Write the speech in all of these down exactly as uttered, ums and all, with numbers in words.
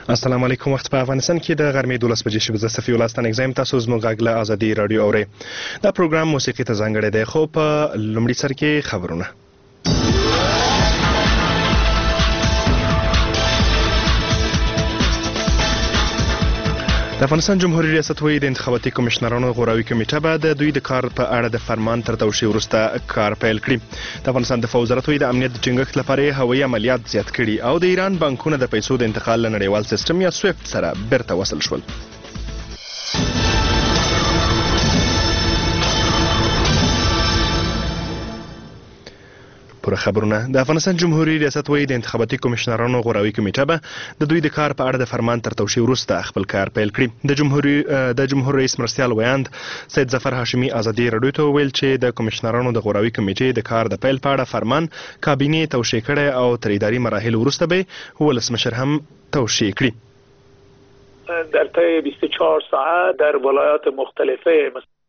السلام علیکم. وخت په افغانستان کې د غرمې دولس بجې شوې. زه صفي الله ستانک زایم. تاسو زموږ غږ له ازادي راډیو اورئ. دا پروګرام موسیقي ته ځانګړی دی، خو په لومړي سر کې خبرونه. د افغانستان جمهوریت ریاست وایي د انتخاباتي کمیشنرانو غوراوي کمیټه به د دوی د کار په اړه د فرمان تر توشیح وروسته کار پیل کړي. د افغانستان دفاع وزارت وایي د امنیت د ټینګښت لپاره هوایي عملیات زیات کړي او د ایران بانکونه د پیسو د انتقال له نړیوال سیستم یا سویفت سره بیرته وصل شول. پوره خبرونه. د افغانستان جمهوریت ریاست وایي د انتخاباتي کمیشنرانو غوراوي کمیټه به د دوی د کار په اړه د فرمان تر توشیح وروسته خپل کار پیل کړي. د جمهوریت د جمهور رئیس مرستیال ویاند سید ظفر هاشمي ازادي راډیو ته ویل چې د کمیشنرانو د غوراوي کمیټې د کار د پیل په اړه فرمان کابینې توشیح کړی او تر اداري مراحل وروسته به ولسمشر هم توشیح کړي. در طی بیست و چهار ساعت در ولایات مختلفه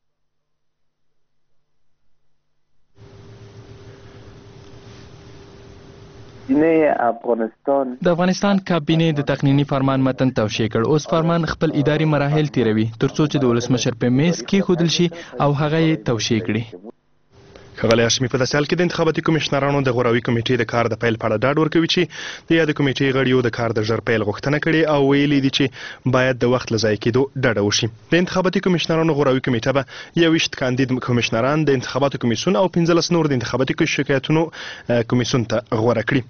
افغانستان د افغانستان کابینې د تقنینی فرمان متن توشیح کړ. اوس فرمان خپل اداري مراحل تیروي ترڅو چې د ولسمشر په میز کېښودل شي او هغه یې توشیح کړي. ښاغلی هاشمي په داسې حال کې د انتخاباتي کمیشنرانو د غوراوي کمیټې د کار د پیل په اړه ډاډ ورکوي چې د یادې کمیټې غړیو د کار د ژر پیل غوښتنه کړې او ویلي دي چې باید د وخت له ضایع کېدو ډډه وشي. د انتخاباتي کمیشنرانو غوراوي کمیټه به یوویشت کاندید کمیشنران د انتخاباتو کمیسیون او پنځلس نور د انتخاباتي شکایتونو کمیسیون ته غوره کړي.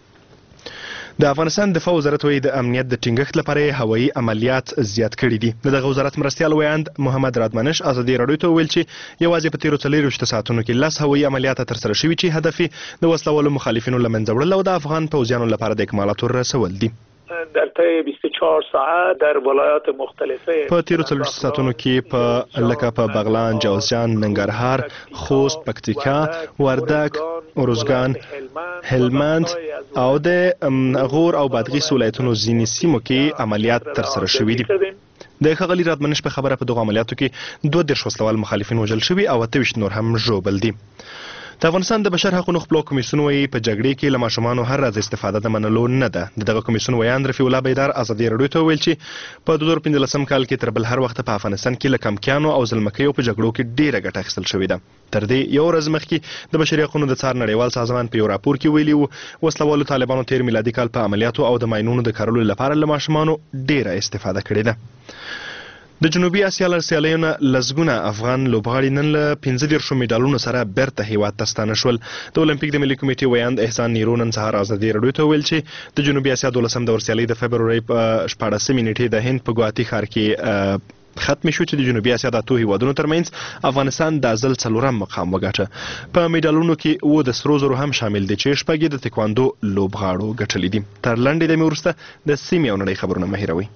د افغانستان دفاع وزارت وایي د امنیت د ټینګښت لپاره هوایي عملیات زیات کړي دي. د دغه وزارت مرستیال ویاند محمد رادمنش ازادي راډیو ته ویل چې یوازې په تیرو څلوېښتو ساعتونو کې لس هوایي عملیات ترسره شوي چې هدف یې د وسلوالو مخالفینو له منځه وړل او د افغان پوځیانو لپاره د اکمالاتو رسول دي. در طی بیست و چهار ساعت در ولایات مختلفه په تیرو څلوېښتو ساعتونو کې په لکه په بغلان، جوزجان، ننګرهار، خوست، پکتیکا، وردک، اروزګان، هلمند او د غور او بادغیس ولایتونو ځینې سیمو کې عملیات ترسره شوي دي. د ښاغلي رادمنش په خبره په دغو عملیاتو کې دوه دېرش وسلوال مخالفین وژل شوي او اته ویشت نور هم ژوبل دي. د افغانستان د بشر حقوقو خپلو کمیسیون وایي په جګړې کې له ماشومانو هر ورځ استفاده د منلو نه ده. د دغه کمیسیون ویاند رفیع الله بیدار ازادي راډیو ته ویل چې په دوه زره پنځلسم کال کې تر بل هر وخت په افغانستان کې له کمکیانو او زلمکیو په جګړو کې ډیره ګټه اخیستل شوې ده. تر دې یو ورځ مخکې د بشري حقوقو د څار نړیوال سازمان په یو راپور کې ویلي وو وسلوالو طالبانو تیر میلادي کال په عملیاتو او د ماینونو د کارولو لپاره له ماشومانو ډیره استفاده کړې ده. د جنوبي اسیا له سیالیو نه لسګونه افغان لوبغاړي نن له پنځه دېرشو میډالونو سره بیرته هیواد ته ستانه شول. د اولمپیک د ملي کمیټې ویاند احسان نیرو نن سهار ازادي راډیو ته ویل چې د جنوبي اسیا دولسم دور سیالۍ د فبرورۍ په شپاړسمې نیټې د هند په ګوهاتي ښار کې ختم شو چې د جنوبي اسیا د اتو هیوادونو ترمنځ افغانستان د ځل څلورم مقام وګاټه. په میډالونو کې اووه د سرو زرو هم شامل دي چې شپږ یې د تکواندو لوبغاړو ګټلي دي. تر لنډې دمې وروسته د سیمې او نړۍ خبرونه مه هېروئ.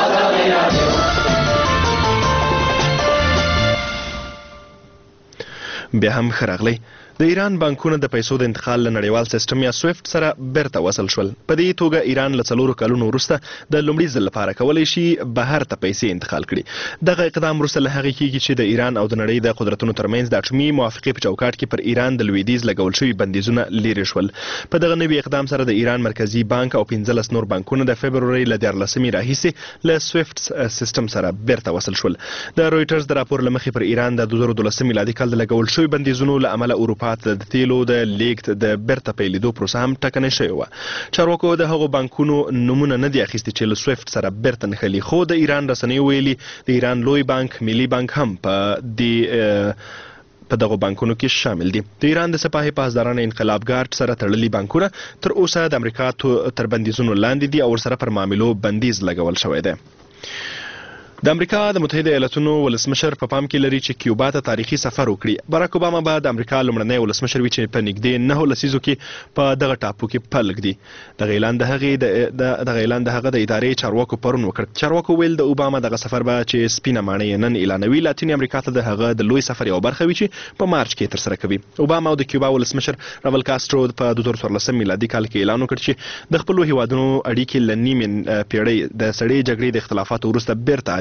بیا هم ښه راغلی. د ایران بانکونه د پیسو د انتقال له نړیوال سیستم یا سویفت سره بیرته وصل شول. په دې توګه ایران له څلورو کلونو وروسته د لومړي ځل لپاره کولی شي بهر ته پیسې انتقال کړي. دغه اقدام وروسته له هغې کېږي چې د ایران او د نړۍ د قدرتونو ترمنځ د اټومي موافقې په چوکاټ کې پر ایران د لویدیځ لګول شوي بندیزونه لرې شول. په دغه نوي اقدام سره د ایران مرکزي بانک او پنځلس نور بانکونه د فبرورۍ له دیارلسمې راهیسې له سویفت سیستم سره بیرته وصل شول. د رویټرز د راپور له مخې پر ایران د دوه زره دولسم میلادي کال د لګول شوي بندیزونو له امله اروپا ته د تیلو د لیږد د بیرته پیلېدو پروسه هم ټکنۍ شوې وه. چارواکو د هغو بانکونو نومونه نه دي اخیستي چې له سویفت سره بیرته نښلي، خو د ایران رسنیو ویلي د ایران لوی بانک ملي بانک هم په دې په دغو بانکونو کې شامل دي. د ایران د سپاهي پاسدارانو انقلاب ګارد سره تړلي بانکونه تر اوسه د امریکا تر بندیزونو لاندې دي او ورسره پر معاملو بندیز لګول شوی دی. د امریکا د متحده ایالاتونو ولسمشر په پام کې لري چې کیوبا ته تاریخي سفر وکړي. باراک اوباما به د امریکا لومړنی ولسمشر وي چې په نږدې نهو لسیزو کې په دغه ټاپو کې پل ږدي. دغه اعلان د هغې دغه اعلان د هغه د ادارې چارواکو پرون وکړ. چارواکو ویل د اوباما دغه سفر به چې سپینه ماڼۍ نن اعلانوي لاتینې امریکا ته د هغه د لوی سفر یوه برخه وي چې په مارچ کې ترسره کوي. اوباما او د کیوبا ولسمشر راول کاسترو په دوه زره څوارلسم میلادي کال کې اعلان وکړ چې د خپلو هیوادونو اړیکې له نیمې پېړۍ د سړې جګړې د اختلافاتو وروسته بیرته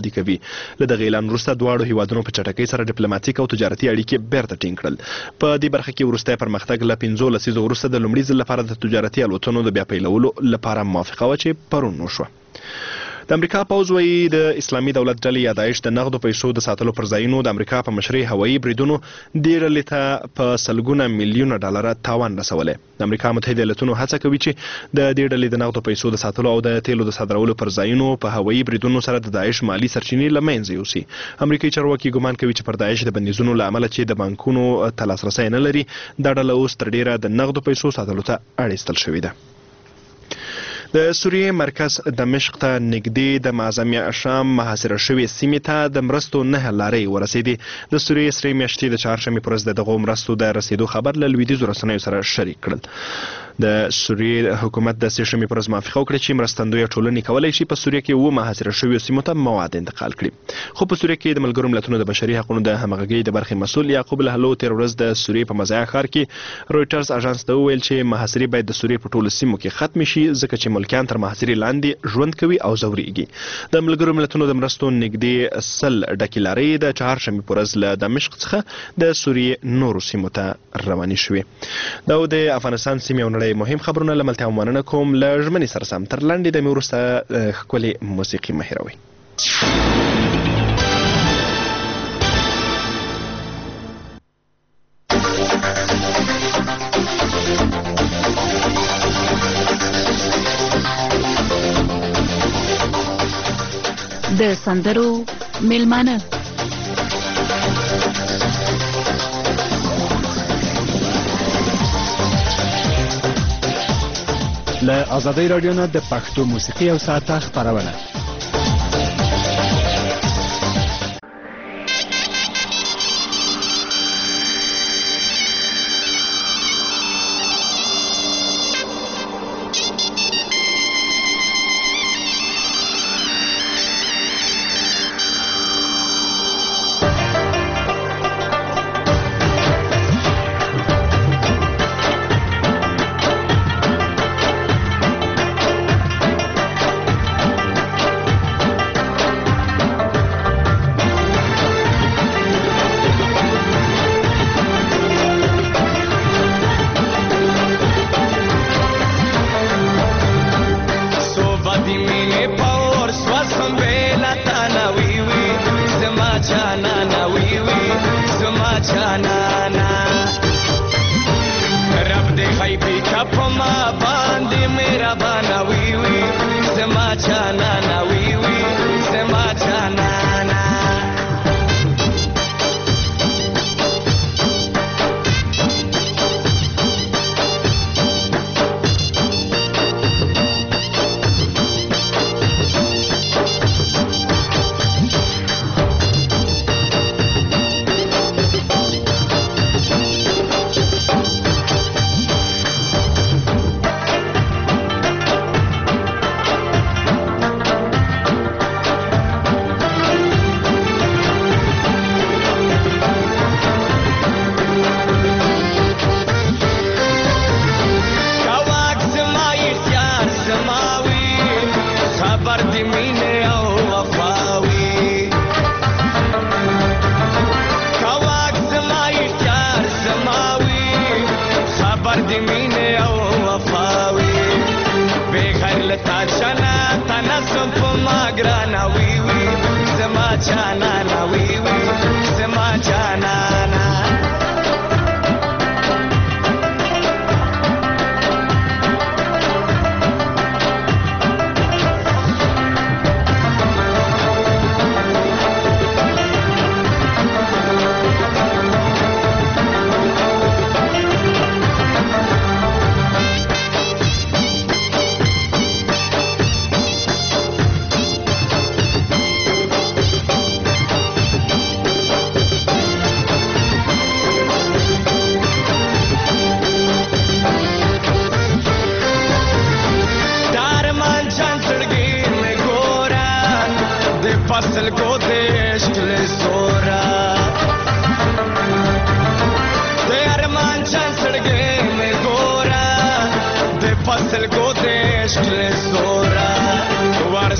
عادي کوي. له دغه اعلان وروسته دواړو هیوادونو په چټکۍ سره ډیپلوماټیک او تجارتي اړیکې بیرته ټینګ کړل. په دې برخه کې وروستی پرمختګ له پنځو لسیزو وروسته د لومړي ځل لپاره د تجارتي الوتنو د بیا پیلولو لپاره موافقه وه چې پرون وشوه. د امریکا پوځ وایي د اسلامي دولت ډلې یا داعش د نغدو پیسو د ساتلو پر ځایونو د امریکا په مشرۍ هوایي بریدونو دې ډلې ته په سلګونه میلیونه ډالره تاوان رسولی. د امریکا متحده ایالتونو هڅه کوي چې د دې ډلې د نغدو پیسو د ساتلو او د تیلو د صادرولو پر ځایونو په هوایي بریدونو سره د داعش مالی سرچینې له منځه یوسي. امریکایي چارواکي ګمان کوي چې پر داعش د بندیزونو له امله چې د بانکونو ته لاسرسی نه لري دا ډله اوس تر ډیره د نغدو پیسو ساتلو ته اړ ایستل شوې ده. د سوریې مرکز دمشق ته نږدې د معظمه شام محاصره شوې سیمې ته د مرستو نه لارې ورسېدې. د سوریې سرې میاشتې د چهارشنبې پر ورځ د دغو مرستو د رسېدو خبر له لویدیځو رسنیو سره شریک کړل. د سوریې حکومت د سې شنبې پر ورځ موافقه وکړه چې مرستندویه ټولنې کولی شي په سوریې کې اووه محاصره شویو سیمو ته مواد انتقال کړي. خو په سوریې کې د ملګرو ملتونو د بشري حقوقو د همغږۍ د برخې مسؤل یعقوب الهلو تېره ورځ د سوریې په مزایا ښار کې رویټرز اژانس ته وویل چې محاصرې باید د سوریې په ټولو سیمو کې ختمې شي ځکه چې ملکیان تر محاصرې لاندې ژوند کوي او ځورېږي. د ملګرو ملتونو د مرستو نږدې سل ډکې لارې د چهارشنبې په ورځ له دمشق څخه د سوریې نورو سیمو ته روانې شوې. دا د افغانستان سیمې او نړۍ مهم خبرونه له ملتیا مننه کوم. له ژمنې سره سم تر لنډې دمې وروسته ښکلې موسیقي مه هېروئ. د سندرو میلمانه له آزادۍ رادیو نه د پښتو موسیقي او ساعته خپرونه.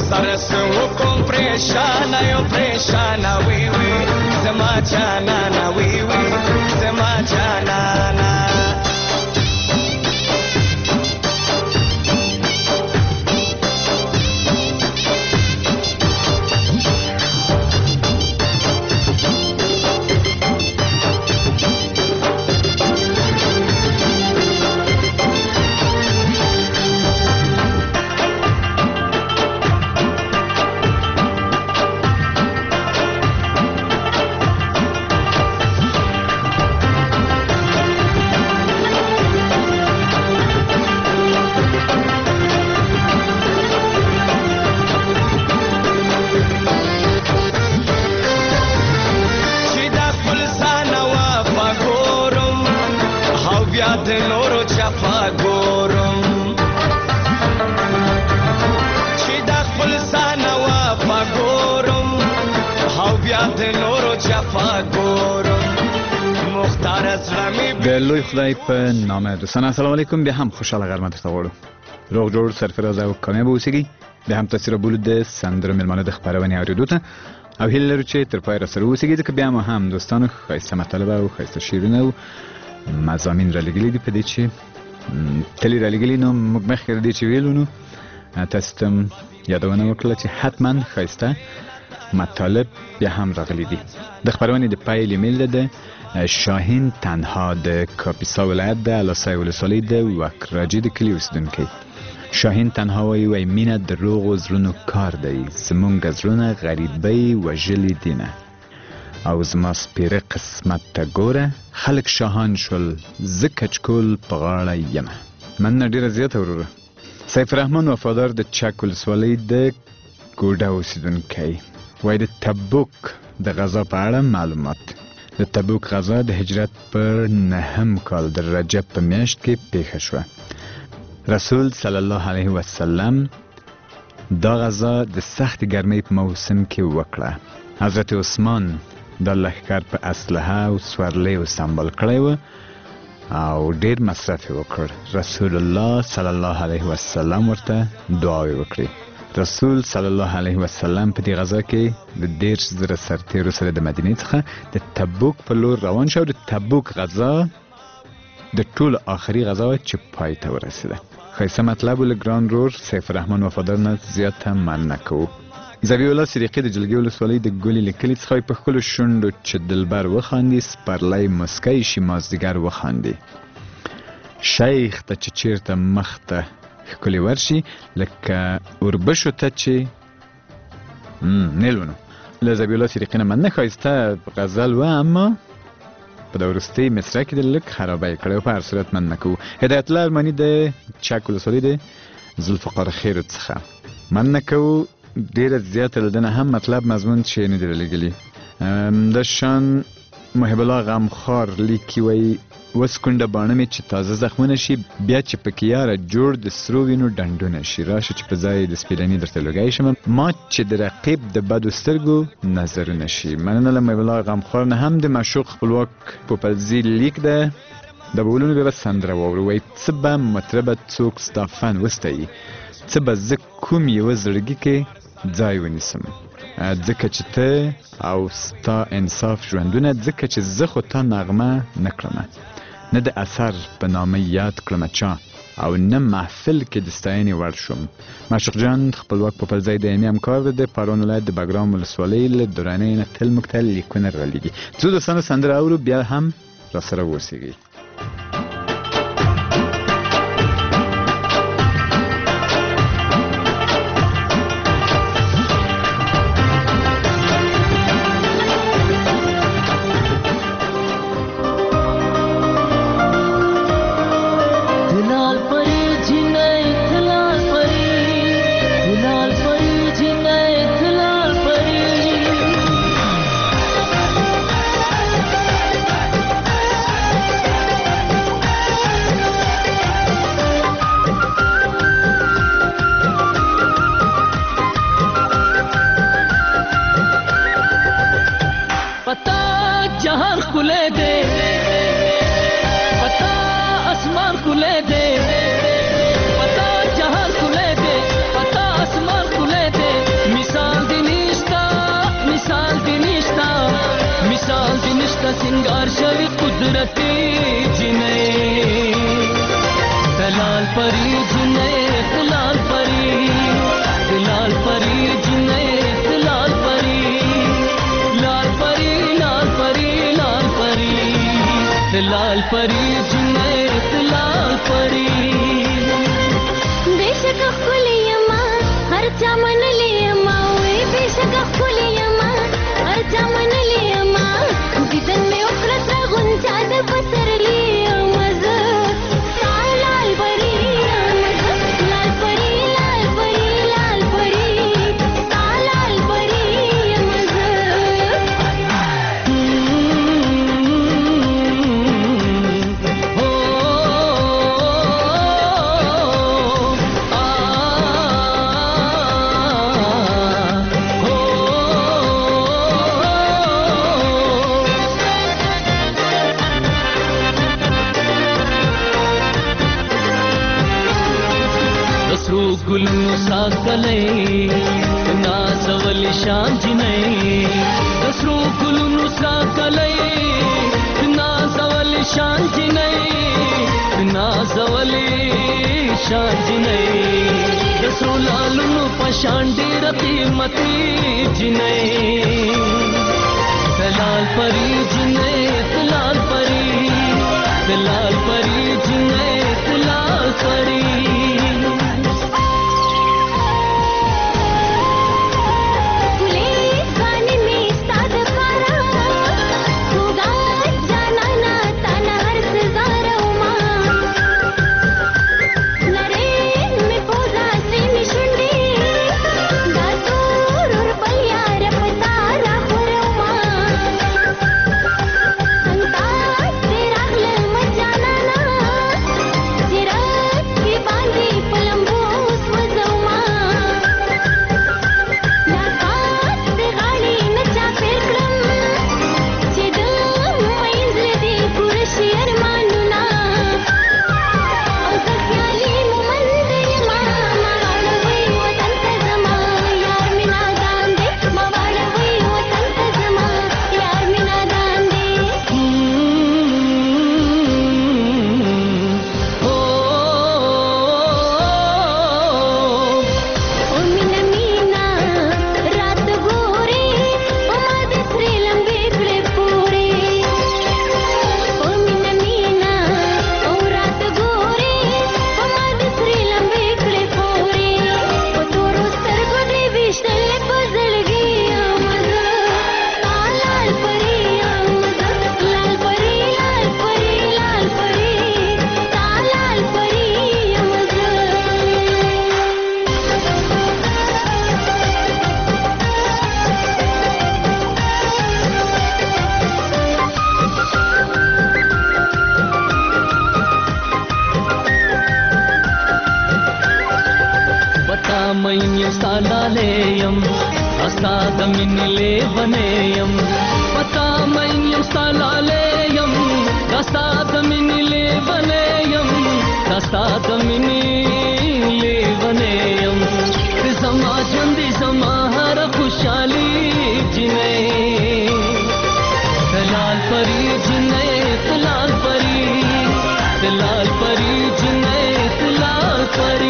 سرسو کوم پریشان یو پریشان وی وی زما جانانا وی وی زما جانانا د لوی خدای په نامه دوستان السلام علیکم. بیا هم خوشاله غرمه درته غواړو. روغ جوړ سرفراز او کامیاب اوسئ. بیا هم تاسو را بولو د سندرو مېلمانه د خپرونې اورېدو ته او هیله لرو چې تر پای راسره اوسئ ځکه بیا هم دوستانو ښایسته مطالب او ښایسته شعرونه او مضامین را لېږلي دي په دې چې تلې را لېږلي نو موږ مخکې د دې چې ویلو نو تاسو ته یادونه وکړله چې حتما ښایسته مطالب بیا هم راغلي دي. د خپرونې د پیل ایمیل ده شاهین تنها د کاپیسا ولایت د الاسای ولسوالۍ د وکراجي د کلي اوسېدونکی. شاهین تنها وایي وایي مینه د روغو زړونو کار دی، زمونږ زړونه غریبۍ وژلي دینه او زما سپېره قسمت ته ګوره خلک شاهان شول زه کچکول په غاړه یمه. مننه ډېره زیاته وروره. سیف الرحمن وفادار د چک ولسوالۍ د ګوډه اوسېدونکی وایي د تبوک د غزا په اړه معلومات. د تبوک غزا د هجرت پر نهم کال د رجب په میاشت کې پیښه شوه. رسول صلی الله علیه وسلم دا غزا د سخت ګرمۍ په موسم کې وکړه. حضرت عثمان دا لښکر په اسلحه او سورلیو سمبال کړی و او ډېر مصرف یې وکړ. رسول الله صلی الله علیه وسلم ورته دعاوې وکړې. رسول صلی الله علیه وسلم په دې غزا کې د دېرش زره سرتیرو سره د مدینې څخه د تبوک په لور روان شو. د تبوک غزا د ټولو آخري غزا وه چې پای ته ورسېده. ښایسته مطلب و له ګران رور سیف الرحمن وفادار نه زیاته مننه کوو. ذبیح الله صدیقي د جلګې ولسوالۍ د ګلې له کلي څخه په ښکلو شونډو چې دلبر وخاندي سپرلی مسکی شي مازدیګر وخاندي. شیخ ته چې چیرته مخ ته ښکلې ورشي لکه اوربشو ته چې نیلونو. له ذبیح الله صدیقي نه مننه. ښایسته غزل و اما په د وروستۍ مصرع کې د لږ خرابی کړی و. په هر صورت مننه کوو. هدایت الله ارماني د چک ولسوالۍ د ذوالفقار خیرو څخه مننه کوو. ډېره زیاته له ده نه هم مطلب مضمون چې نه دي رالیږلي. د شان محب الله غمخوار لیکي وایي اوس کونډه باڼه مې چې تازه زخمونه شي بیا چې پکې یاره جوړ د سرو وینو ډنډونه شي راشه چې په ځای د سپېلني درته لوګی شم ما چې د رقیب د بدو سترګو نظرونه شي. مننه له محب الله غمخوار نه هم د معشوق خپلواک پوپلزي لیک ده. د بولونو بیا به سندره واورو. وایي څه به مطربه څوک ستا فن وستایي څه به زه کوم یوه زړګي کې ځای ونیسم ځکه چې ته او ستا انصاف ژوندونه ځکه چې زه خو تا نغمه نه کړمه نه د اثر په نامه یاد کړمه چا او نه محفل کې د ستاینې وړ شوم. معشوق جان خپلواک پوپلزی د ایمي همکار د پارون ولایت د بګرام ولسوالۍ له درانۍ نه تل موږ ته لیکونه رالیږي. ځو دوستانو سندره اورو بیا هم راسره واوسیږئ. खुले दे पता आसमान खुले दे कुदरती जिने दलाल परी जिने दलाल परी दलाल परी जिने दलाल परी लाल परी लाल परी लाल परी दलाल परी जिने दलाल परी बेशक खुलियमा हर चमन लियमा ओए बेशक खुलियमा हर चमन लियमा दिदन में उखरत गुंजा द बसर लियमा ज लाल परी लाल परी लाल परी लाल परी लाल परी यमज हो आ हो दसरू गुलनु साकले नाजवली शांजिने दसरू गुलनु साकले नाजवली शांजिने नाजवली शांजिने दसरू लालनु पशांडी रती मती जिने दलाल परी जिने दलाल परी दलाल परी जिने दलाल परी पुलिस गाने में साद पारा होगा जाना ना ताना हर सजारा उमा नरेन में पोजा से मिशुंडी दातूर और बलियार पतारा खुरमा अंता तेरा गल मचाना ना जिरत की बांधी पलंबूस वजमा नाकात गाड़ी नचा पेकड़म चिदम मैंजल दी कुरशी अरमानुना औसख्याली मुमंदिर मा मवाड़वई वतन तजमा यार मिना दांदे मवाड़वई वतन तजमा यार मिना दांदे हो ओ मीना मीना रात गोरे ओ माद श्री लंबे कड़े पूरे ओ मीना मीना ओ रात गोरे ओ माद श्री लंबे कड़े पूरे ओ तोरो सर गोदे विशल बजल गया मजा लाल परी मजा लाल परी लाल परी लाल परी लाल परी मजा बता मैन्यु सालालेयम असादमिनिले वनेयम बता मैन्यु सालालेयम असादमिनिले वनेयम असादमिनिले वनेयम जमा जंदी जमा हर खुशाली जिने दलाल परी जिने दलाल परी दलाल परी जिने दलाल परी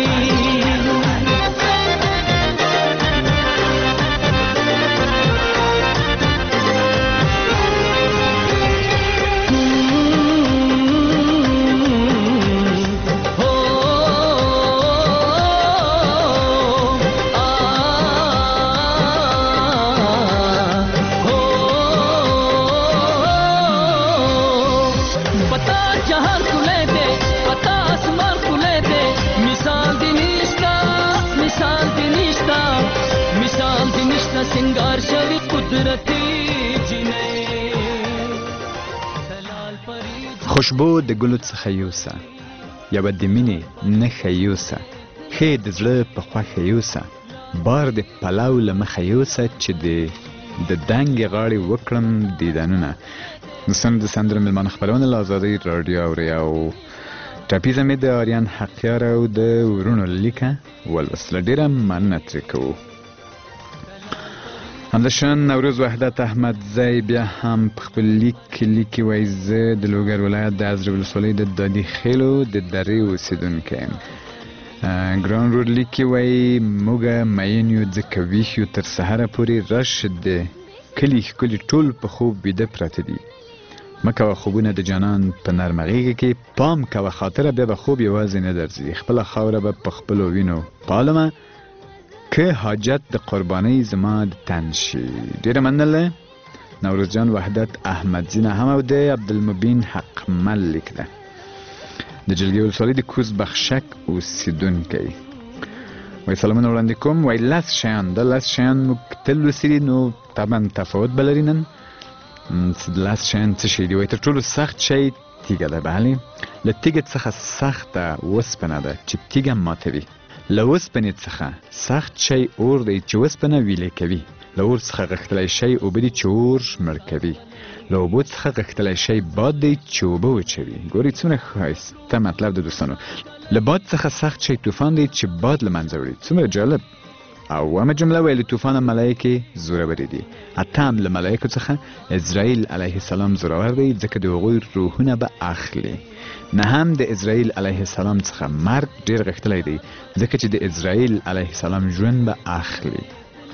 हो आ हो पता जहां खुले दे पता आसमान खुले दे मिसाल दिनिश्ता मिसाल दिनिश्ता मिसाल दिनिश्ता सिंगार शवी कुदरती जिने दलाल परी خوشبو د ګلو څخه یوسه یوه د مینې نښه یوسه ښې د زړه په خوښه یوسه بار د پلو له مخه یوسه چې د د دنګې غاړې وکړم دیدنونه دوستان د سندرو مېلمانه خپرونه له ازادۍ راډیو اورئ او ټاپیزه مې د آریان حقیار او د ورونو لیکه ولوستله ډېره مننه ترې کوو همداشان نوروز وحدت احمدزی بیا هم په خپل لیک کې لیکي وایي زه د لوګر ولایت د ازرې ولسوالۍ د دادي خیلو د درې اوسېدونکی یم. ګران رود لیکي وایي موږ مین یو ځکه ویښ یو تر سهاره پورې راشد دی کلي ښکلي ټول په خوب ویده پراته دي. مه کوه خوبونه د جانان په نرمه غېږه کې پام کوه خاطره بیا به خوب یوازې نه درځي. خپله خاوره به په خپلو وینو پالمه که حاجت د قربانۍ زما د تن شي. ډېره مننه. نوروز جان وحدت احمدزي نه هم او د عبدالمبین حقمل لیک ده د جلګې ولسوالۍ د کوز بخشک اوسېدونکی. وایي سلامونه وړاندې کوم. وایي لس شیان د لس شیان موږ تل لوستي نو طبعا تفاوت به لري نن لس شیان څه شی دي. وایي تر ټولو سخت شی تیږه ده. بله له تیږې څخه سخته اوسپنه ده چې تیږه ماتوي. له اوسپنې څخه سخت شی اور دی چې اوسپنه ویلې کوي. له اور څخه غښتلی شی اوبه دي چې اور مړ کوي. له اوبو څخه غښتلی شی باد دی چې اوبه وچوي. ګورئ څومره ښایسته مطلب د دوستانو. له باد څخه سخت شی طوفان دی چې باد له منځه وړي. څومره جالب. او اومه جمله وایي له طوفانه ملایکې زورورې دي. اتم له ملایکو څخه اسرائیل علیه السلام زورور دی ځکه د هغوی روحونه به اخلي. نهم د اسرائیل علیه السلام څخه مرګ ډېر غښتلی دی ځکه چې د اسرائیل علیه السلام ژوند به اخلي.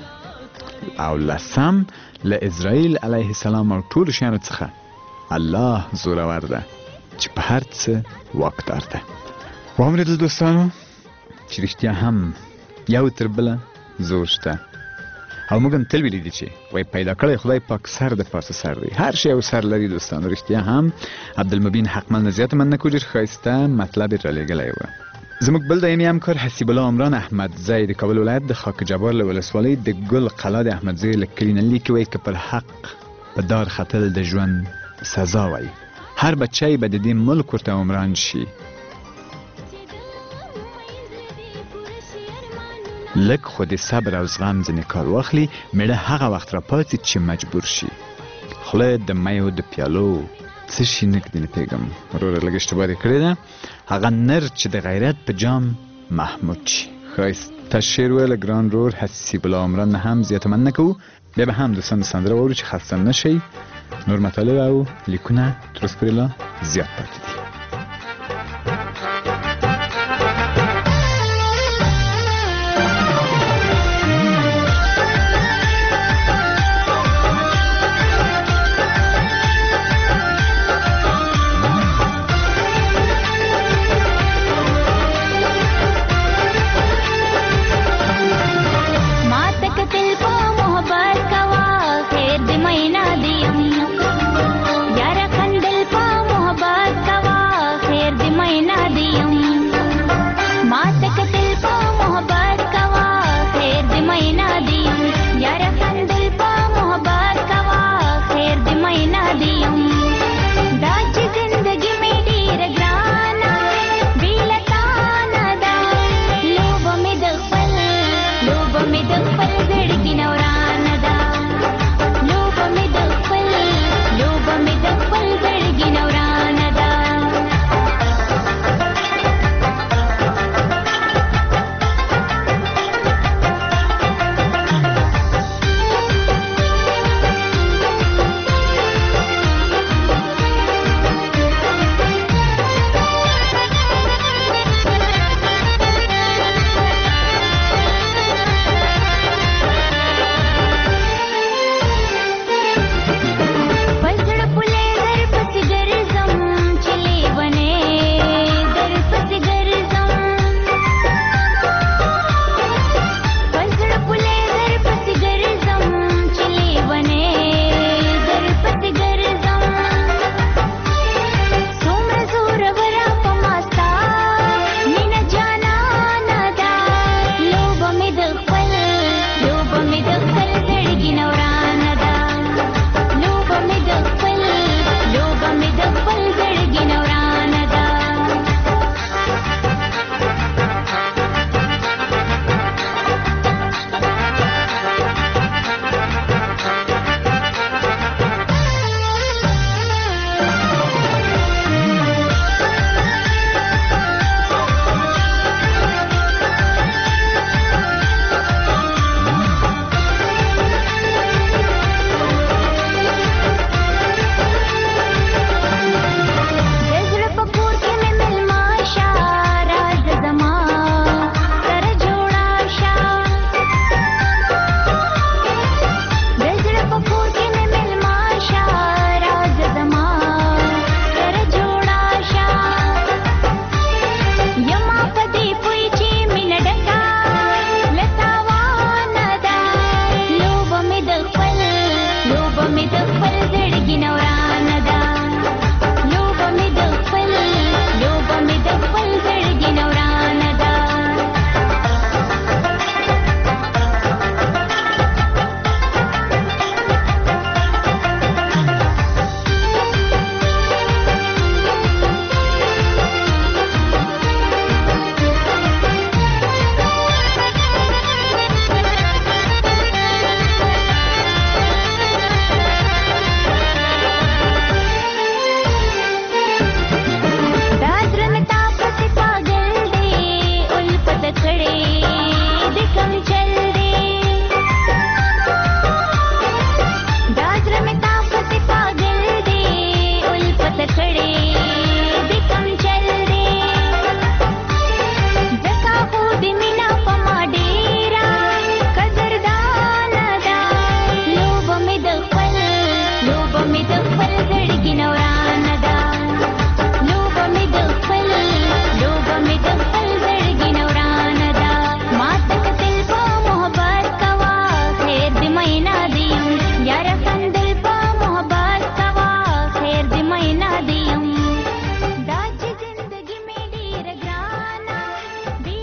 او لسم له اسرائیل علیه السلام او ټولو شیانو څخه الله زورور ده چې په هر څه واکدار ده. واورېدل دوستانو چې رښتیا هم یو تر بله زور شته او موږ هم تل ویلي دي چې وایي پیدا کړی خدای پاک سر د پاسه سر دی. هر شی یو سر لري دوستانو. رښتیا هم عبدالمبین حقمل نه زیاته مننه کوو. ډېر ښایسته مطلب یې رالیږلی و. زموږ بل دایمي همکار حسیب الله عمران احمدزی د کابل ولایت د خاک جبار له ولسوالۍ د ګل قلا د احمدزی له کلي نه لیکي وایي که پر حق په دار ختل د ژوند سزا وایي. هر بچی به د دې ملک ورته عمران شي. لږ خو د صبر او زغم ځینې کار واخلي میړه هغه وخت راپاڅي چې مجبور شي. خوله د میو د پیالو څه شي نږدې نه پوهېږم. وروره لږ اشتباه دې کړې ده. هغه نر چې د غیرت په جام محمود شي. ښایسته شعر ویله ګران رور حسیب الله عمران نه هم زیاته مننه کوو. بیا به هم دوستان سندره واورو چې خسته نه شئ. نور مطالب او لیکونه تر اوسه پورې لا زیات پاتې دي. यारा खंडल पा मोहब्बत कवा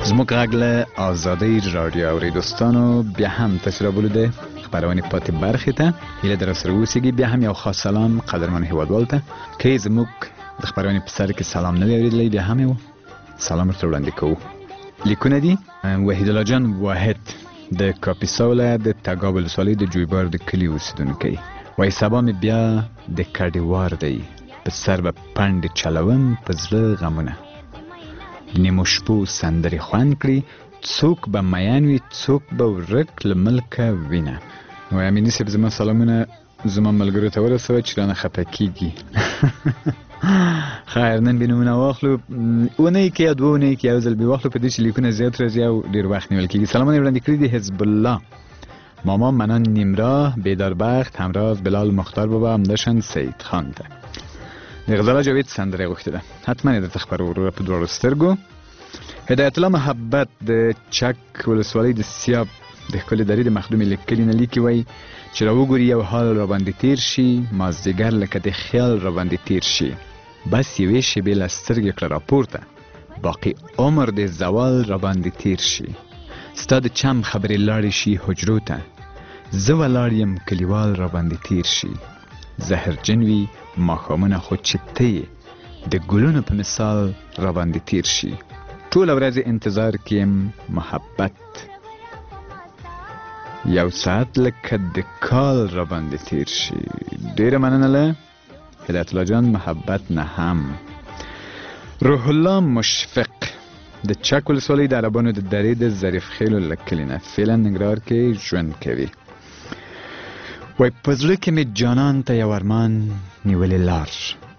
زموږ غږ له آزادۍ رادیو اوریدوستانو بیا هم تاسو را بولیده خبرونه پاتې برخې ته هیله در سره اوسیږي. بیا هم یو خاص سلام قدرمن هیوادوال ته که زموږ د خبرونه په سر کې سلام نه اوریدلی بیا هم یو سلام ورته وړاندې کوو. لیکونه دي وحید الله جان واحد د کاپیسا ولایت د تګاب ولسوالۍ د جویبار د کلي اوسیدونکی وایي سبا مې بیا د کډیوار دی په سر به پنډې چلوم په زړه غمونه نیمو شپو سندرې خوند کړي څوک به میین وي څوک به ورک له ملکه وینه. وایي امیني صاحب زما سلامونه زما ملګرو ته ورسوه چې رانه خفه کېږي. خیر نن بې نومونه واخلو اونۍ کې یا دوه اونۍ کې یو ځل بې واخلو په دې چې لیکونه زیات راځي او ډېر وخت نیول کېږي. سلامونه یې وړاندې کړي دي حزب الله ماما منان نیمراه بیداربخت همراز بلال مختار بابا همداشان سید خان ته د غزاله جاوید سندرې غوښتې ده حتما یې درته خبر وروره په دواړو سترګو. هدایت الله محبت د چک ولسوالۍ د سیاب د ښکلې درې د مخدومې لیکلي نه لیکي وایي چې را وګوري یو حال را باندې تیر شي مازدیګر لکه د خیال را باندې تیر شي بس یوې شېبې له سترګې کړه راپورته باقي عمر د زوال را باندې تیر شي ستا د چم خبرې لاړې شي حجرو ته زه ولاړ یم کلیوال را باندې تیر شي زهرجن وي ماښامونه خو چې ته یې د ګلونو په مثال را باندې تیر شي ټوله ورځ انتظار کې یم محبت یو ساعت لکه د کال را باندې تیر شي. ډېره مننه له هدایت الله جان محبت نه هم. روح الله مشفق د چک ولسوالۍ د عربانو د درې د ظریف خیلو له کلي نه فعلا ننګرهار کې ژوند کوي. وایي په زړه کې مې جانان ته یو ارمان نیولې لار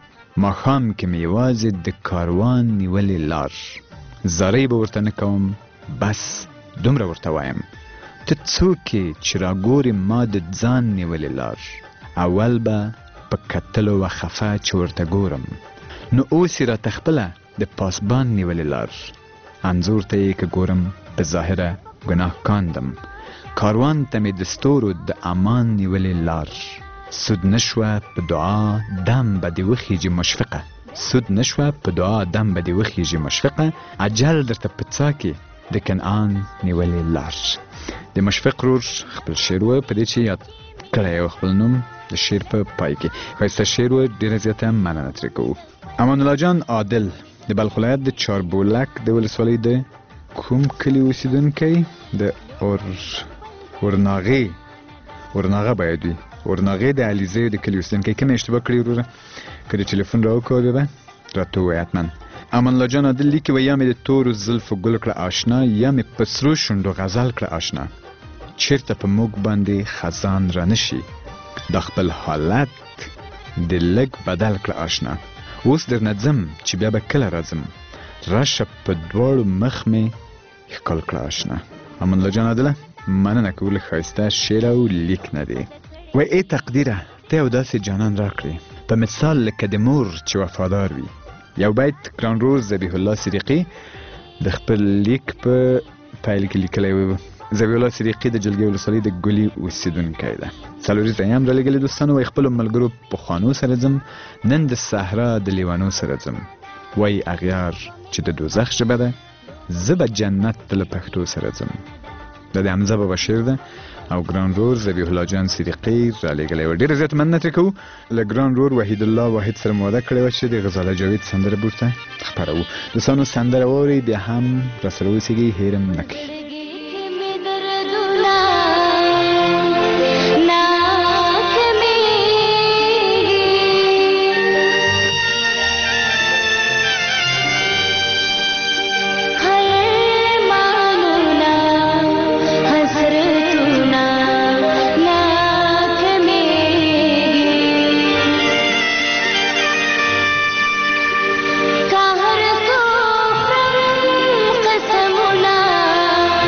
ماښام کې مې یوازې د کاروان نیولې لار زارۍ به ورته نه کوم بس دومره ورته وایم ته څوک یې چې راګورې ما د ځان نیولې لار اول به په کتلو و خفه چې ورته ګورم نو اوس یې راته خپله د پاسبان نیولې لار انځور ته یې که ګورم په ظاهره ګناه کاندم کاروان ته مې د ستورو د امان نیولې لار سود نشوه په دعا دم به دې وخیږي مشفقه سود نشوه په دعا دم به دې وخیږي مشفقه عجل درته په څا کې د کنعان نیولې لار. د مشفق رور خپل شعر و په دې چې یاد کړی و خپل نوم د شعر په پای کې ښایسته شعر و ډېره زیاته مننه ترې کوو. امان الله جان عادل د بلخ ولایت د چاربولک د ولسوالۍ د کوم کلي اوسیدونکی د اور ورناغې ورناغه باید وي ورناغې د علیزیو د کلي اوسیدونکی کومې اشتباه کړي وروره که د ټلیفون راوکړو بیا به راته ووایه حتما. امان الله جان عادل لیکي وایي یا مې د تورو زلفو ګل کړه آشنا یا مې په سرو شونډو غزل کړه آشنا چېرته په موږ باندې خزان را نشي دا خپل حالت د لږ بدل کړه آشنا اوس درنه ځم چې بیا به کله راځم راشه په دواړو مخ مې ښکل کړه آشنا. امان الله جان عادله مننه کوو له ښایسته شعر او لیک نه دی. وایي ای تقدیره ته یو داسې جانان راکړې په مثال لکه د مور چې وفادار وي. یو بیت ګران روز ذبیح الله صدیقي د خپل لیک په پیل کې لیکلی و. ذبیح الله صدیقي د جلګې ولسوالۍ د ګلي اوسیدونکی ده. څلوریزه یې هم رالیږلي دوستانو وایي خپلو ملګرو پخوانو سره ځم نن د صحرا د لیوانو سره ځم وایي اغیار چې د دوزخ ژبه ده زه به جنت ته له پښتو سره ځم. دا د حمزه بابا شعر ده او ګران رور ذبیح الله جان صدیقي رالیږلی و. ډېره زیاته مننه ترې کوو. له ګران رور وحید الله واحد سره مو وعده کړې وه چې د غزاله جاوید سندره به ورته خپروو. دوستانو سندره واورئ بیا هم راسره اوسېږئ هېرم نه کوي. قسمنا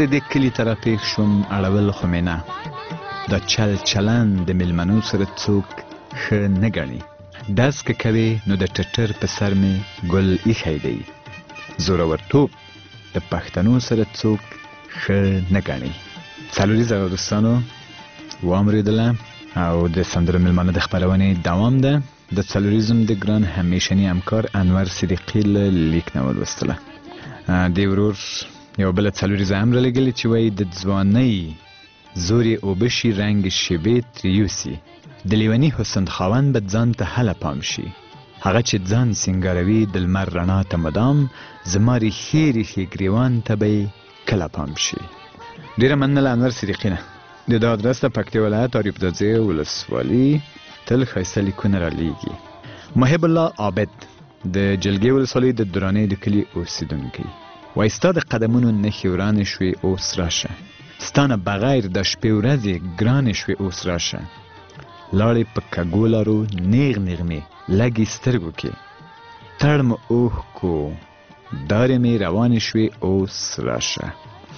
چې د کلي طرف پېښ شوم اړول خو مې نه. دا چل چلن د مېلمنو سره څوک ښه نه ګڼي. ډز که کوې نو د ټټر په سر مې ګل ایښی دی. زورورتوب د پښتنو سره څوک ښه نه ګڼي. څلوریزه دوستانو واورېدله او د سندرو مېلمانه د خپرونې دوام ده. د څلوریزم د ګران همیشني همکار انور صدیقي له لیک نه ولوستله. دې ورور یو بله څلوریزه هم رالیږلې چې وایي د ځوانۍ زور یې اوبه شي رنګ شیبې ترې یوسي. د لیوني حسن خاوند به ځان ته هله پام شي. هغه چې ځان سینګاروي د لمر رڼا ته مدام زما ریښې ریښې ګریوان ته به یې کله پام شي. ډېره مننه انور صدیقي نه. د دا ادرس د پکتیا ولایت عارف دځې ولسوالي تل ښایسته لیکونه رالیږي. محب الله عابد د جلګې ولسوالۍ د درانۍ د کلي اوسېدونکی وایي ستا د قدمونو نښې ورانې شوې اوس راشه. ستا نه بغیر د شپې ورځې ګرانې شوې اوس راشه. لاړې په کږو لارو نیغ نیغ مې لږې سترګو کې تړ مې اوښکو دارې مې روانې شوې اوس راشه.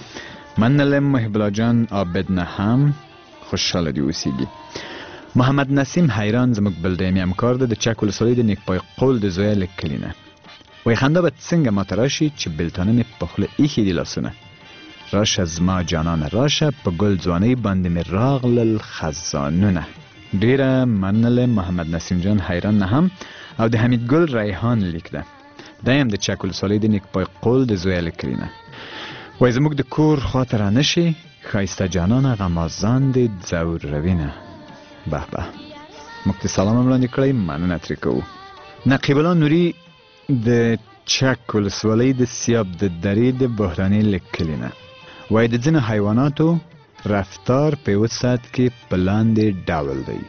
مننه محب الله جان عابد نه هم خوشحاله دې اوسېږي. محمد نسیم حیران زموږ بل دایمي همکار ده د چک ولسوالۍ د نیکپای قول د زویه له کلي نه وایي خندا به څنګه ماته راشي چې بېلتانه مې په خوله ایښي دي لاسونه. راشه زما جانانه راشه په ګل ځوانۍ باندې مې راغلل خزانونه. ډېره مننه محمد نسیم جان حیران نه هم او د حمید ګل ریحان لیک ده. دا هم د چک ولسوالۍ د نیکپای قول د زویه له کلي نه وایي زموږ د کور خواته رانشي ښایسته جانانه غمازان دې ځوروینه. به به موږ ته سلام هم وړاندې کړی مننه ترې کوو. نقیب الله نوري د چک ولسوالۍ د سیاب د درې د بحراني له کلي نه وایي د ځینو حیواناتو رفتار په یوه ساعت کې په لاندې ډول دی.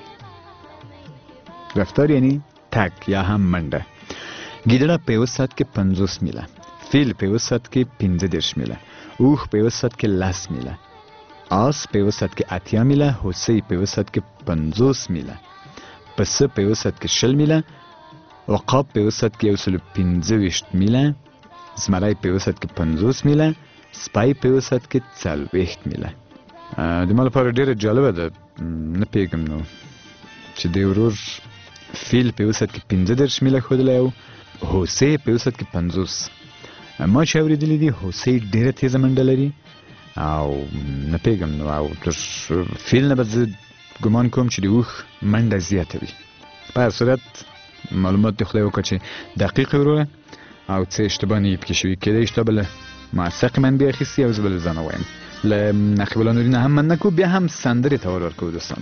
رفتار یعنی تګ یا هم منډه. ګیدړه په یوه ساعت کې پنځوس میله، فیل په یوه ساعت کې پنځه دېرش میله، اوښ په یوه ساعت کې لس میله، آس په یوه ساعت کې اتیا میله، هوسۍ په یوه ساعت کې پنځوس میله، پسه په یوه ساعت کې شل میله، عقاب په یوه ساعت کې یو سلو پنځه ویشت میله، زمری په یوه ساعت کې پنځوس میله، سپی په یوه ساعت کې څلوېښت میله. د ما لپاره ډېره جالبه ده، نه پوهېږم نو چې د ورور فیل په یوه ساعت کې پنځه دېرش میله ښودلی او هوسۍ په یوه ساعت کې پنځوس. ما چې اورېدلي دي هوسۍ ډېره تېزه منډه لري او نه پوهېږم نو او تر فیل نه به زه ګمان کوم چې د اوښ منډه زیاته وي. په هر صورت معلومات د خدای وکړه چې دقیق وروره او څه اشتباه نه یې پکې شوي. کېدای شي تا به له موثقې منبع اخیستي او زه به له ځانه وایم. له نقیب الله نوري نه هم مننه کوو. بیا هم سندرې ته ور ورکوو دوستانو.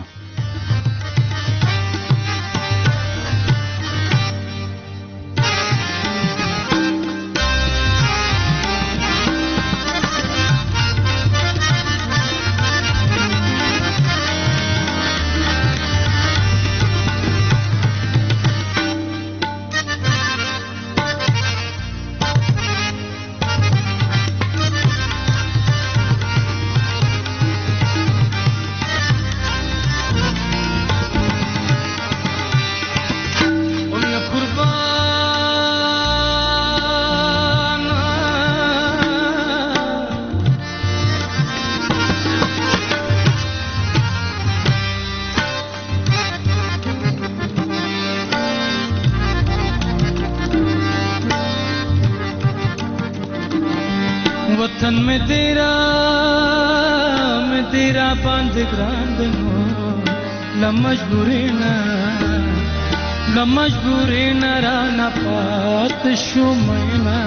वतन में तेरा मैं तेरा पांच ग्रांड हो ला मजबूरी ना ला मजबूरी ना राना पात शुमैना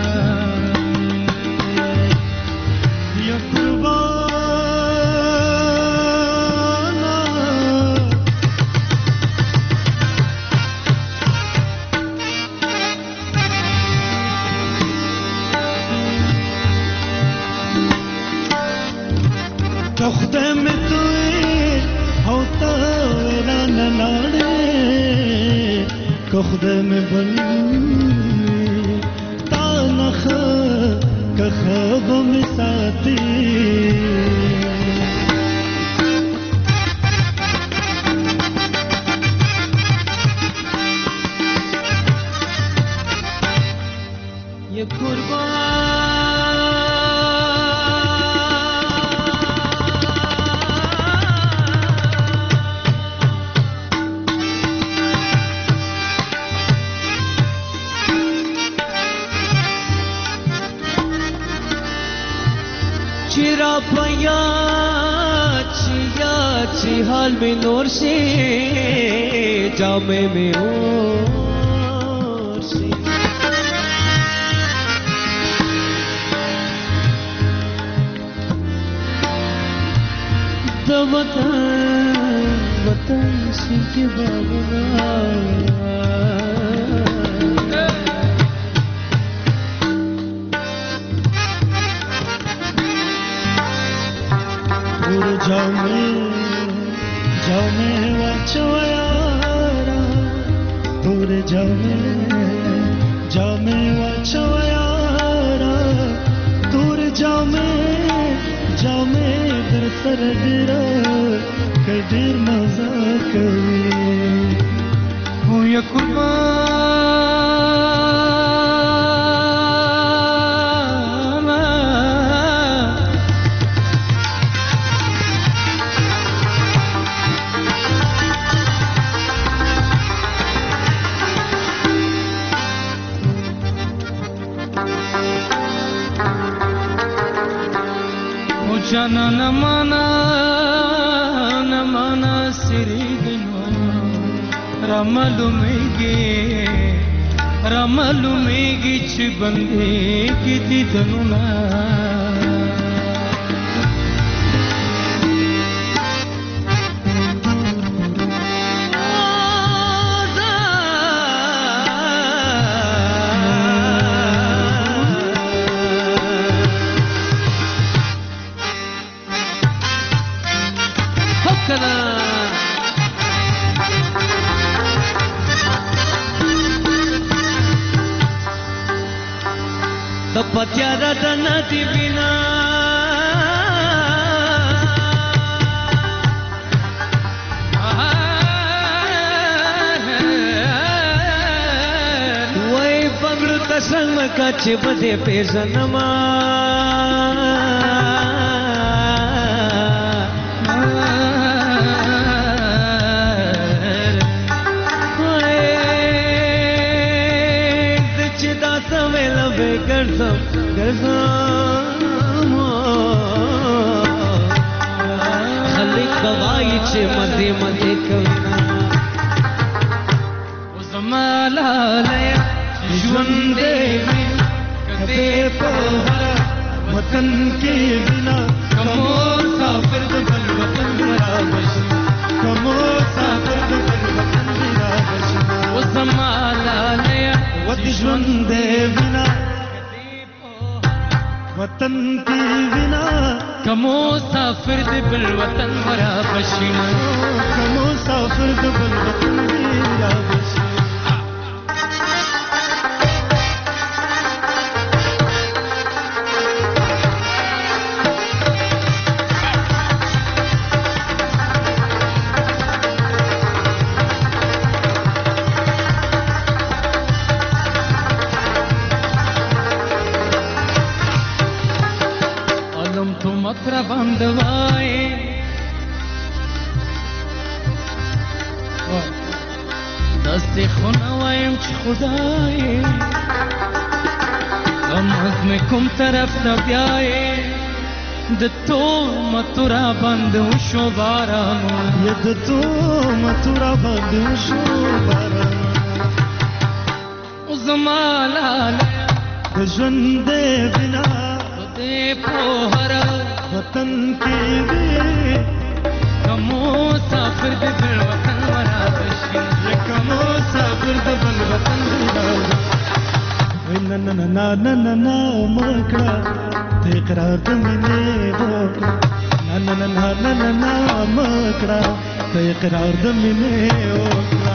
या कुर्बाना تخدم توی هوتا وران لاړې کخدم بني تا نخ کخب مساتي ये कुर्बान हाल में नूर से जामे में और से द वतन वतन से के बाबा जाओ में जाओ में वाचो यारा दूर जाओ में जाओ में वाचो यारा दूर जाओ में जाओ में दर सर दिरा कदर मजा करे हो या जाना न माना न माना सिरी गनो रमलुमेगे रमलुमेगी चिबंदे किति दनुना पत्यारा दना दी बिना वही पगड़ू कसंग का चिपदे पे सनमा गरजम गरजम खलिक बवाई चे मदे मदे कवना उजमाला लया जुंदे कदे पहरा वतन के बिना कमो साफिर बन वतन मेरा बश कमो साफिर बन वतन मेरा बश उजमाला लया जुंदे बिना वतन की बिना कमो साफिर दिल वतन मरा बशीना कमो साफिर दिल वतन मेरा बशीना मकरा बंदवाए दस्ते खुनावायम च खुदाए गमज में कुम तरफ तब्याए दत्तो मतुरा बंद उशो बारानो ये दत्तो मतुरा बंद उशो बारानो उजमाला जुंदे बिना दे पोहरा वतन के भी कमो साफिर दिल वतन मरा बशी ये कमो साफिर दिल वतन मरा न न न न न न न मकड़ा ते करार दमने होकड़ा न न न न न न न मकड़ा ते करार दमने होकड़ा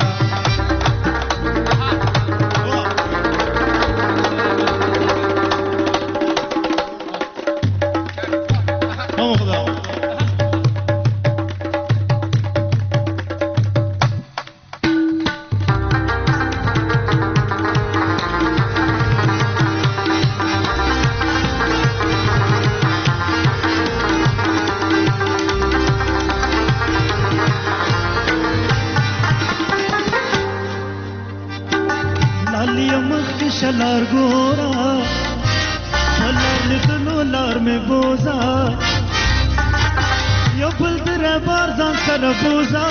लार गोरा लार लिखनो लार में बोजा यो बुलदरा بارزان سره بوزا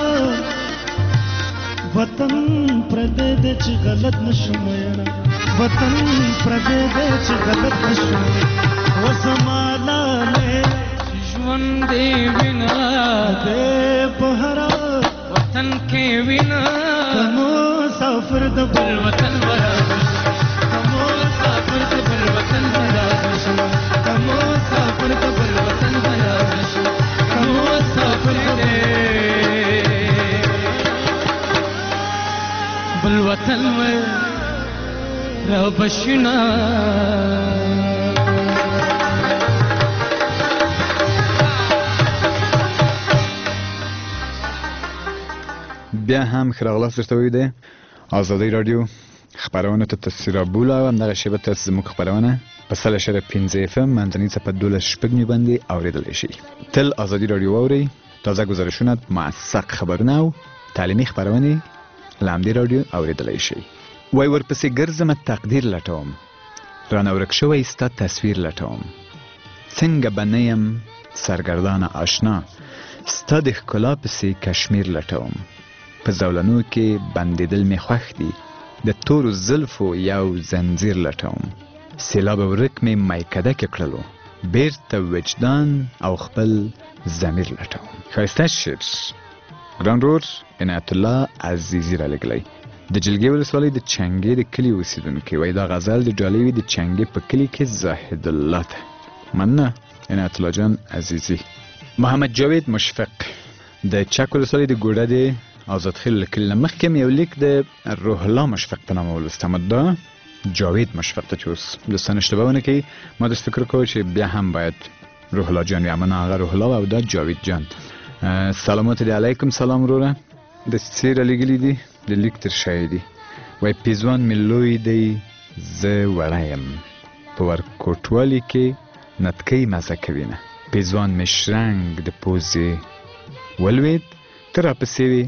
وطن پردې دې چې غلط نشم یاره وطن پردې دې چې غلط نشم وسمالا له ژوند دې وینا دې په هر وطن کې وینا مسافر د بل وطن برابر مسافر د بل وطن برابر مسافر د بل وطن برابر مسافر دې بل وطن را بشنا بیا هم خراغلاس درته وی دی آزادی رادیو خبرونه ته تسرابوله او همدغه شیبه تاسو زموږ خبرونه په سل اشاره پنځه اف ام منځنۍ څپه دولس شپږ مې باندې اورېدلی شي تل آزادی رادیو واورئ تازه ګزارشونه موثق خبرونه او تعلیمي خبرونه له همدې رادیو اورېدلی شي وای ورپسې ګرځمه تقدیر لټوم رانه ورک شوی ستا تصویر لټوم څنګه به نه یم سرګردانه آشنا ستا د ښکلا پسې کشمیر لټوم په زولنو کې بندېدل مې خوښ دي د تورو زلفو یو زنځیر لټوم سیلاب ورک مې میکده کې کړلو بیرته وجدان او خپل ضمیر لټوم ښایسته شعر ګران ورور عنایت الله عزیزي رالیږلی د جلګې ولسوالۍ د چنګې د کلي اوسېدونکی وایي دا غزل د ډالۍ د چنګې په کلي کې زاهد الله ته مننه عنایت الله جان عزیزي محمد جاوید مشفق د چک ولسوالۍ د ګوډه د آزاد خیل له کلي نه مخکې مې یو لیک د روح الله مشفق په نامه ولوستم دا جاوید مشفق ته چې اوس دوستان اشتباه ونه کوي ما داسې فکر کوم چې بیا هم باید روح الله جان یا من هغه روح الله او دا جاوید جان سلامات دی علیکم سلام وروره د څې رالیږلي دي د لیک تر شایې دي وایي پیزوان مې لوی دی زه وړی یم په ورکوټوالي کې نتکۍ مزه کوینه پیزوان مې شرنګ د پوزې ولوید ته راپسې وې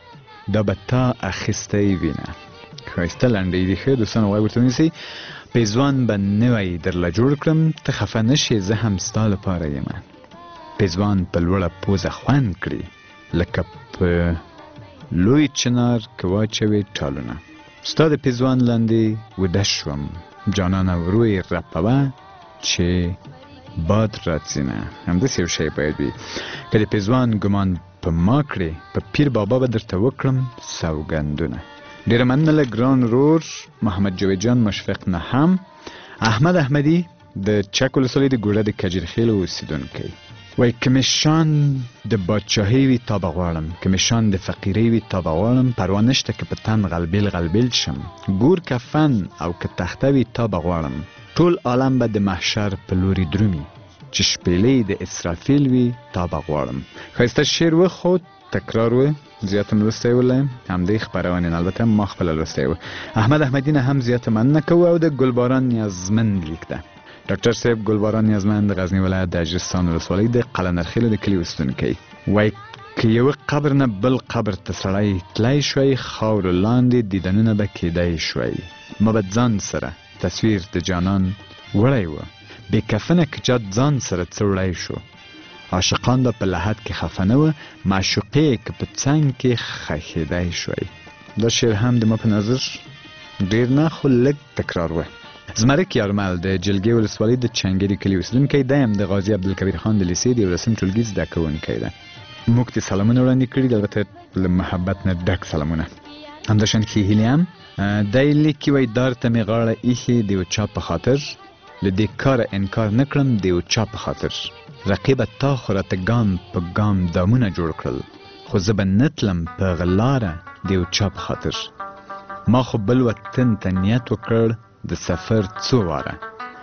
دا به تا اخیستی وینه ښایسته لنډۍ دي ښه دوستان وایي ورته ونیسئ پیزوان به نوی درله جوړ کړم ته خفه نشې زه هم ستا لپاره یمه پیزوان په لوړه پوزه خوند کړي لکه په لوی چنار که واچوې ټالونه ستا د پیزوان لاندې وده شوم جانانه ورو یې رپوه چې باد راځینه همداسې یو شی باید وي که د پیزوان ګمان په ما کړې په پیر بابا به درته وکړم سوګندونه ډېره مننه له ګران ورور محمد جاوید جان مشفق نه هم احمد احمدي د چک ولسوالۍ د ګوډه د کجرخیلو اوسېدونکی وایي که مې شان د بادشاهۍ وي تا به غواړم که مې شان د فقیرۍ وي تا به غواړم پروا نشته که په تن غلبیل غلبیل شم ګور کفن او که تخته وي تا به غواړم ټول عالم به د محشر په لوري درومي چې شپېلۍ د اسرافیل وي تا به غواړم ښایسته شعر و خو تکرار و زیاته مې لوستی ولی همدې خپرونې نه البته ما خپله لوستی و احمد احمدي نه هم زیاته مننه کوو او د ګلباران نیازمند لیک ده ډاکټر صاحب ګلباران نیازمند د غزني ولایت د اجرستان ولسوالۍ د قلندرخیلو د کلي اوسېدونکی وایي که یوه قبر نه بل قبر ته سړی تلی شوی خاورو لاندې دیدنونه به کیدی شوی ما به ځان سره تصویر د جانان وړی و بې کفنه که چا ځان سره څه وړی شو عاشقان به په لحد کې خفه نه وه معشوقې که په څنګ کې خښېدی شوی دا شعر هم د ما په نظر ډېر نه خو لږ تکرار و زمرک یارمل د جلګې ولسوالۍ د چنګې د کلي اوسېدونکی دی هم د غازي عبدالکبیر خان د لیسې د یولسم ټولګي زده کوونکی ده موږ ته سلامونه وړاندې کړي د البته له محبت نه ډک سلامونه همداشان ښې هیلې هم دی لیکي وایي دار ته مې غاړه ایښې د یو چا په خاطر له دې کاره انکار نه کړم د یو چا په خاطر رقیبه تا خو راته ګام په ګام دامونه جوړ کړل خو زه به نه تلم په غلاره د یو چا په خاطر ما خو بل وطن ته نیت وکړ د سفر څو واره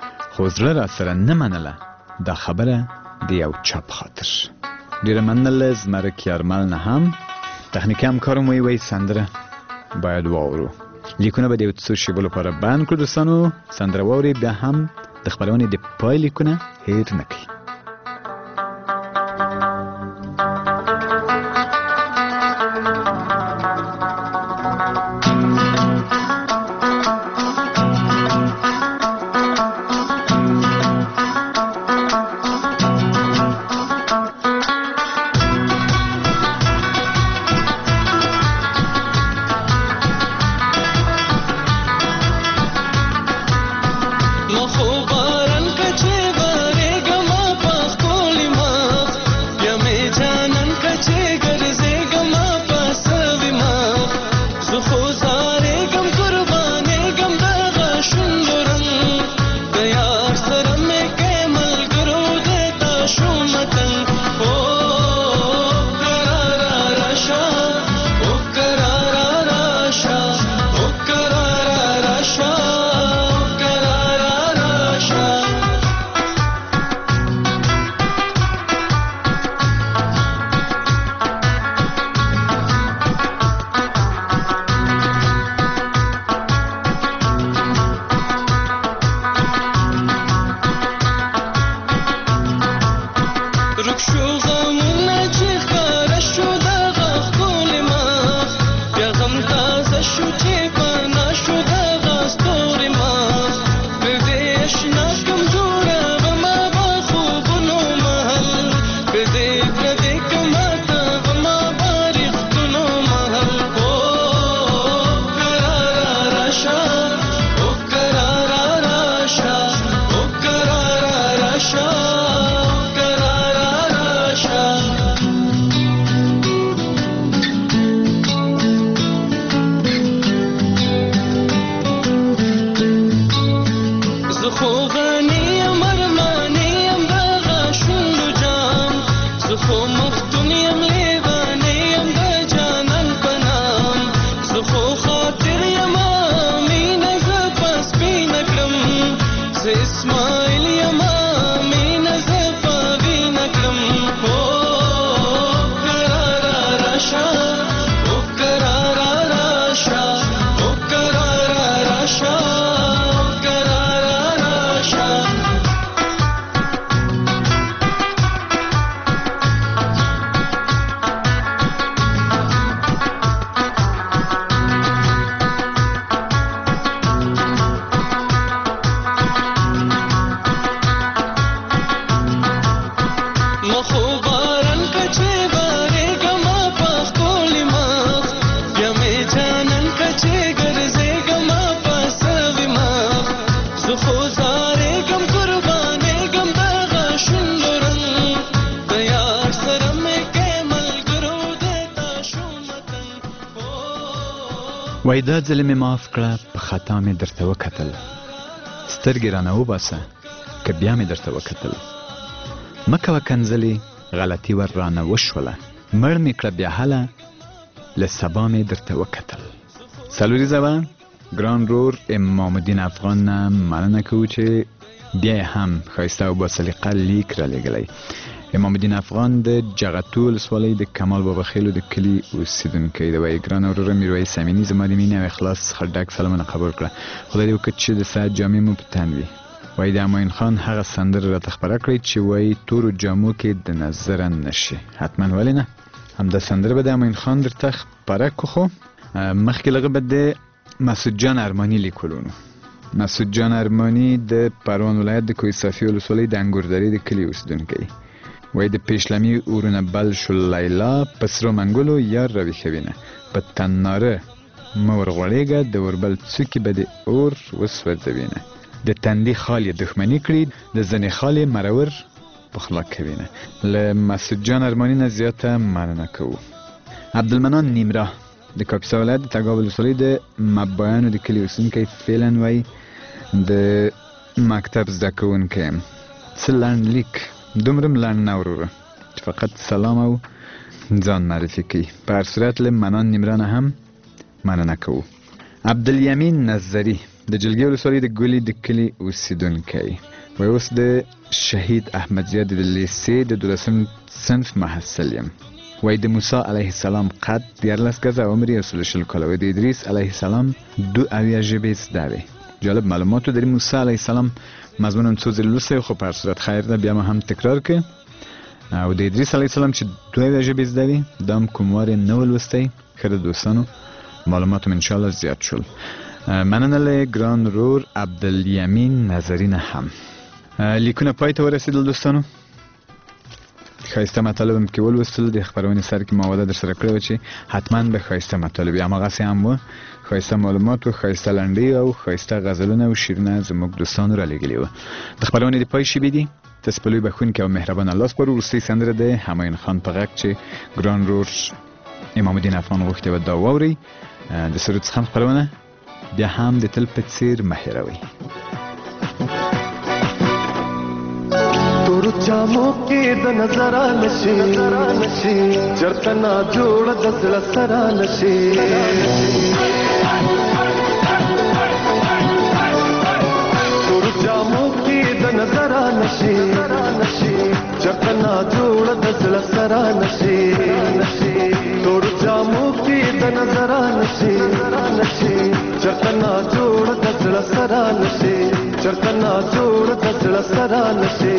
خو زړه را سره نه منله دا خبره د یو چا په خاطر ډېره مننه له زمرک یارمل نه هم تخنیکي همکارو مو یې وایي سندره باید واورو لیکونه به د یو څو شیبو لپاره بند کړو دوستانو سندره واورئ بیا هم د خپرونې د پای لیکونه هېر نه کړئ وای دا ځل مې معاف کړه په خطا مې درته وکتل سترګې رانه وباسه که بیا مې درته وکتل مه کوه کنځلې غلطي ور رانه وشوله مړ مې کړه بیا هله له سبا مې درته وکتل. څلوریزه وه ګران رور امام الدین افغان نه مننه کوو چې بیا یې هم ښایسته او باسلیقه لیک رالیږلی. امام الدین افغان د جغتو ولسوالۍ د کمال بابا خیلو د کلي اوسېدونکی دی. وایي ګرانه وروره میرویس امیني زما د مینې او اخلاص څخه ډک سلامونه قبول کړه. خدای دې وکړي چې د ساعت جامې مو په تن وي. وایي د امین خان هغه سندره راته خپره کړئ چې وایي تورو جامو کې د نظره نشي. حتما ولې نه، همدا سندره به د امین خان درته خپره کړو. خو مخکې لږه به د مسعود جان ارماني لیکلو نو مسعود جان ارماني د پروان ولایت د کوه صافي ولسوالۍ د انګوردرې د کلي اوسېدونکی. وایي د پیشلمي اورونه بل شو لیلا په سرو منګلو یار راویښوینه په تناره مه ورغوړېږه د وربل څوکې به د اور وسوځوینه د تندي خال یې دښمني کړي د زنې خال یې مرور پخلا کوینه. له مسعود جان ارماني نه زیاته مننه کوو. عبدالمنان نیمرا د کاپیسا ولایت د تګاب ولسوالۍ د مبایانو د کلي اوسېدونکی فعلا وایي د مکتب زده کوونکی یم. څه لنډ لیک دومره لنډ نه وروره چې فقط سلام او ځان معرفي کوي. په هر صورت له منان نیمرا نه هم مننه کوو. عبدالیمین نظري د جلګې ولسوالۍ د ګولي د کلي اوسېدونکی وایي اوس د شهید احمد زیاد د لیسې د دولسم صنف محصل یم. وایي د موسی علیه السلام قد دیارلس ګزه عمر یې اصول شل کاله. وایي د ادریس علیه السلام دو اویا ژبې زده وې. جالب معلوماتو د موسی علیه السلام مضمون هم څو ځلې لوستی خو په هر صورت خیر ده بیا ما هم تکرار کړه. او د ادریس علیه السلام چې دوه اویا ژبې زده وې دا هم کوم وار یې نه و لوستی. ښه د دوستانو معلومات هم انشاءالله زیات شول. مننه له ګران رور عبدالیمین نظري نه هم. لیکونه پای ته ورسېدل دوستانو. ښایسته مطالب هم کې ولوستل. د خپرونې سر کې ما وعده در سره کړې وه چې حتما به ښایسته مطالب وي. هماغسې هم وه. ښایسته معلومات و، ښایسته لنډۍ او ښایسته غزلونه او شعرونه زموږ دوستانو رالیږلي وه. د خپرونې د پای شیبې دي تاسې په لوی بښونکي او مهربانه الله سپارو. وروستۍ سندره د همایون خان په غږ چې ګران رور امام الدین افغان غوښتې وه دا واورئ. د سرود څخه خپرونه بیا هم د تل په څېر مه هېروئ. تورو جامو کې د نظر نشي چرته نا جوړ د زړه سره نشي. تورو جامو کې د نظر نشي چرته نا جوړ د زړه سره نشي. تورو جامو کې د نظر نشي چرته نا جوړ د زړه سره نشي چرته نا جوړ د زړه سره نشي.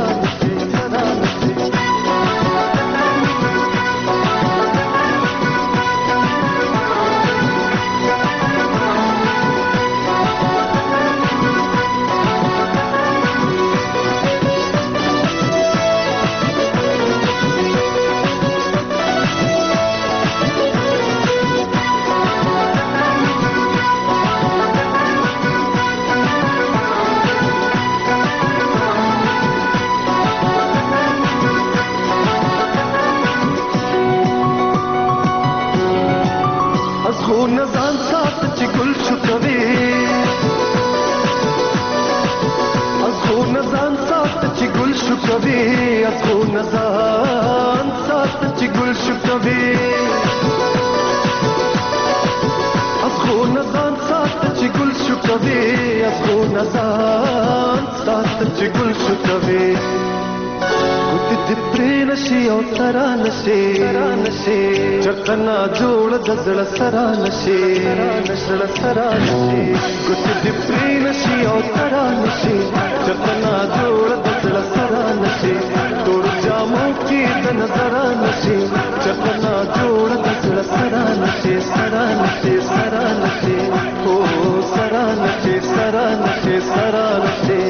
چرتنا جوړ د زړه سره نشي زړه سره نشي ګوت دې پرې نشي او ترا نشي چرتنا جوړ د زړه سره نشي تور جامو کې د نظر نشي چرتنا جوړ د زړه سره نشي سره نشي سره نشي او سره نشي سره نشي سره نشي.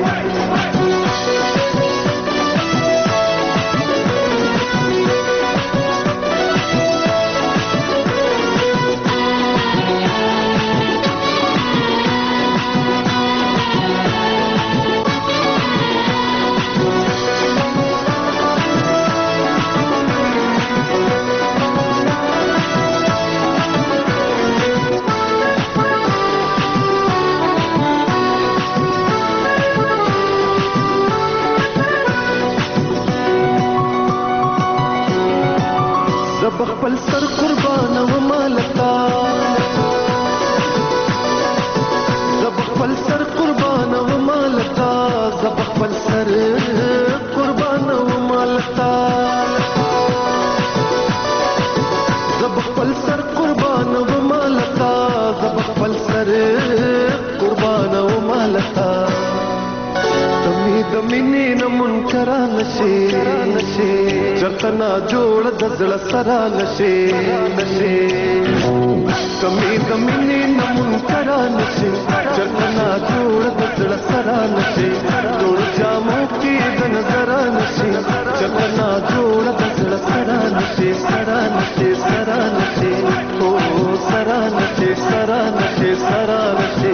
بخپل سر قربان او مالتا دمی دمینې نه منکره نشي چرته نا جوړ د زړه سره نشي دمی دمینې نه منکره نشي چرته نا جوړ د زړه سره نشي ټول جامو کې د نظر نشي چرته نا جوړ د زړه سره نشي سره نشي سره نشي او سره نشي سره نشي سره نشي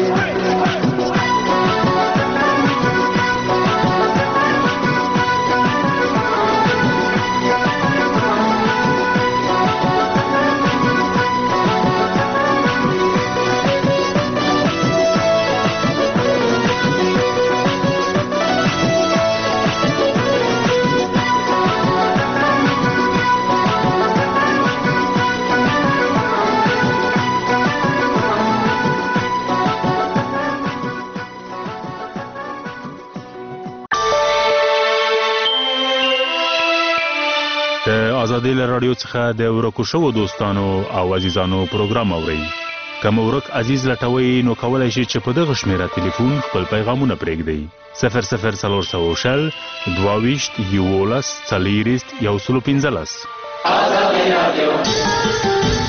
آزادی له رادیو څخه د ورکو شوو دوستانو او عزیزانو پروګرام اورئ. که مو ورک عزیز لټوئ نو کولی شئ چې په دغه شمیره تلیفون خپل پیغامونه پرېږدئ. صفر صفر څلور سوه شل دوه ویشت یولس څلېرویشت یو سلو پنځلس.